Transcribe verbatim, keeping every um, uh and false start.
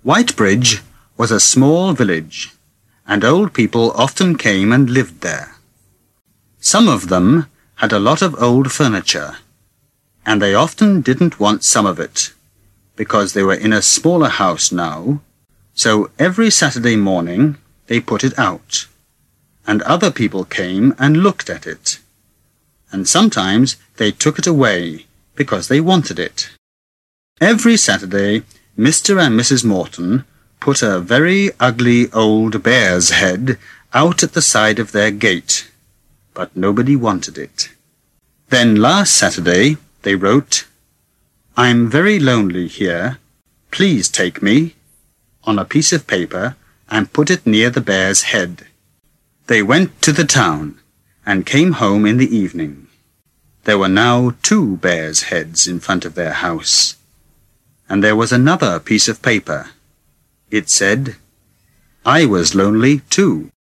Whitebridge was a small village, and old people often came and lived there. Some of them had a lot of old furniture, and they often didn't want some of it, because they were in a smaller house now, so every Saturday morning they put it out, and other people came and looked at it, and sometimes they took it away because they wanted it. Every Saturday, Mister and Missus Morton put a very ugly old bear's head out at the side of their gate, but nobody wanted it. Then last Saturday they wrote, "I'm very lonely here. Please take me," on a piece of paper and put it near the bear's head. They went to the town and came home in the evening. There were now two bears' heads in front of their house, and there was another piece of paper. It said, "I was lonely too."